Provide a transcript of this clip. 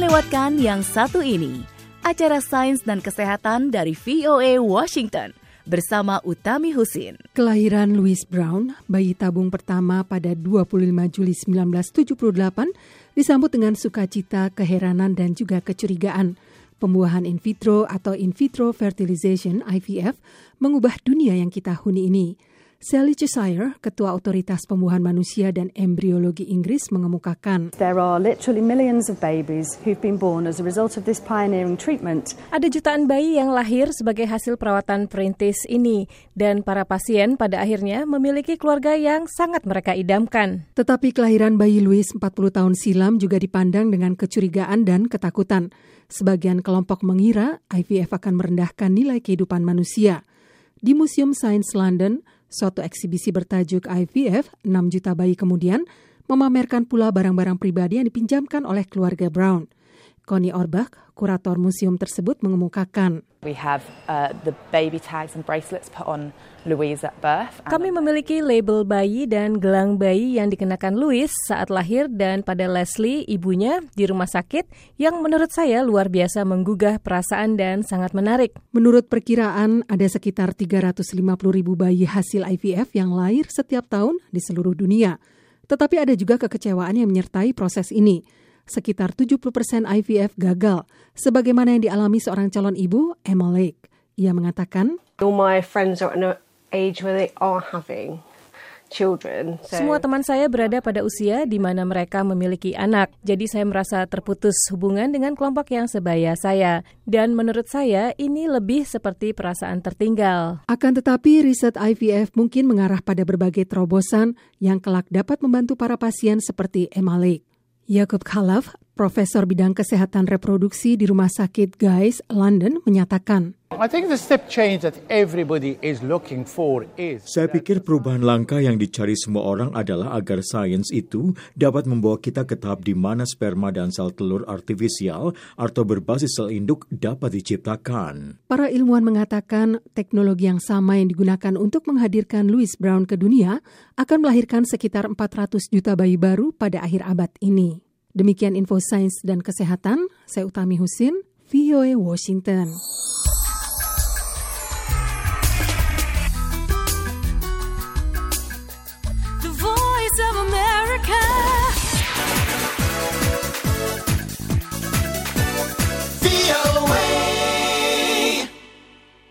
lewatkan yang satu ini, acara Sains dan Kesehatan dari VOA Washington bersama Utami Husin. Kelahiran Louis Brown, bayi tabung pertama pada 25 Juli 1978, disambut dengan sukacita, keheranan, dan juga kecurigaan. Pembuahan in vitro atau in vitro fertilization (IVF) mengubah dunia yang kita huni ini. Sally Cheshire, Ketua Otoritas Pembuahan Manusia dan Embriologi Inggris, mengemukakan, There are literally millions of babies who've been born as a result of this pioneering treatment. Ada jutaan bayi yang lahir sebagai hasil perawatan perintis ini, dan para pasien pada akhirnya memiliki keluarga yang sangat mereka idamkan. Tetapi kelahiran bayi Louis 40 tahun silam juga dipandang dengan kecurigaan dan ketakutan. Sebagian kelompok mengira IVF akan merendahkan nilai kehidupan manusia. Di Museum Sains London, suatu eksibisi bertajuk IVF, 6 juta bayi kemudian, memamerkan pula barang-barang pribadi yang dipinjamkan oleh keluarga Brown. Connie Orbach, kurator museum tersebut, mengemukakan, We have the baby tags and bracelets put on Louise at birth. Kami memiliki label bayi dan gelang bayi yang dikenakan Louis saat lahir dan pada Leslie, ibunya, di rumah sakit, yang menurut saya luar biasa menggugah perasaan dan sangat menarik. Menurut perkiraan, ada sekitar 350.000 bayi hasil IVF yang lahir setiap tahun di seluruh dunia. Tetapi ada juga kekecewaan yang menyertai proses ini. Sekitar 70% IVF gagal, sebagaimana yang dialami seorang calon ibu, Emma Lake. Ia mengatakan, All my friends are at an age where they are having children. Semua teman saya berada pada usia di mana mereka memiliki anak. Jadi saya merasa terputus hubungan dengan kelompok yang sebaya saya. Dan menurut saya ini lebih seperti perasaan tertinggal. Akan tetapi riset IVF mungkin mengarah pada berbagai terobosan yang kelak dapat membantu para pasien seperti Emma Lake. Jacob Khalaf, profesor bidang kesehatan reproduksi di Rumah Sakit Guy's, London, menyatakan, Saya pikir perubahan langkah yang dicari semua orang adalah agar sains itu dapat membawa kita ke tahap di mana sperma dan sel telur artifisial atau berbasis sel induk dapat diciptakan. Para ilmuwan mengatakan teknologi yang sama yang digunakan untuk menghadirkan Louis Brown ke dunia akan melahirkan sekitar 400 juta bayi baru pada akhir abad ini. Demikian info sains dan kesehatan, saya Utami Husin, VOA Washington.